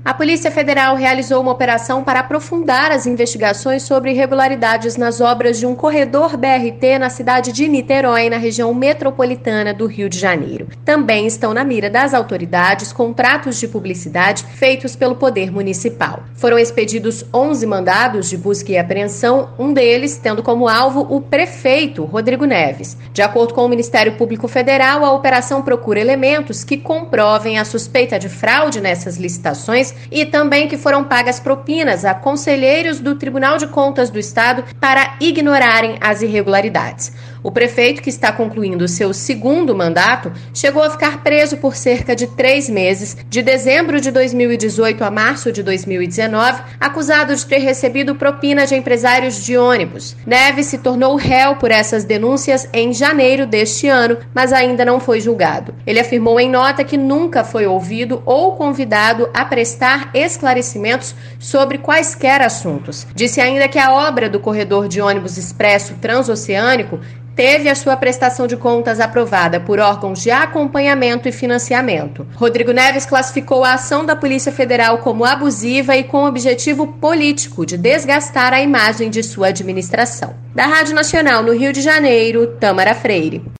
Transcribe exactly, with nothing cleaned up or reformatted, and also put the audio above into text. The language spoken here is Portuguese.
A Polícia Federal realizou uma operação para aprofundar as investigações sobre irregularidades nas obras de um corredor B R T na cidade de Niterói, na região metropolitana do Rio de Janeiro. Também estão na mira das autoridades contratos de publicidade feitos pelo Poder Municipal. Foram expedidos onze mandados de busca e apreensão, um deles tendo como alvo o prefeito Rodrigo Neves. De acordo com o Ministério Público Federal, a operação procura elementos que comprovem a suspeita de fraude nessas licitações e também que foram pagas propinas a conselheiros do Tribunal de Contas do Estado para ignorarem as irregularidades. O prefeito, que está concluindo seu segundo mandato, chegou a ficar preso por cerca de três meses, de dezembro de dois mil e dezoito a março de dois mil e dezenove, acusado de ter recebido propina de empresários de ônibus. Neves se tornou réu por essas denúncias em janeiro deste ano, mas ainda não foi julgado. Ele afirmou em nota que nunca foi ouvido ou convidado a prestar esclarecimentos sobre quaisquer assuntos. Disse ainda que a obra do corredor de ônibus expresso transoceânico teve a sua prestação de contas aprovada por órgãos de acompanhamento e financiamento. Rodrigo Neves classificou a ação da Polícia Federal como abusiva e com objetivo político de desgastar a imagem de sua administração. Da Rádio Nacional no Rio de Janeiro, Tâmara Freire.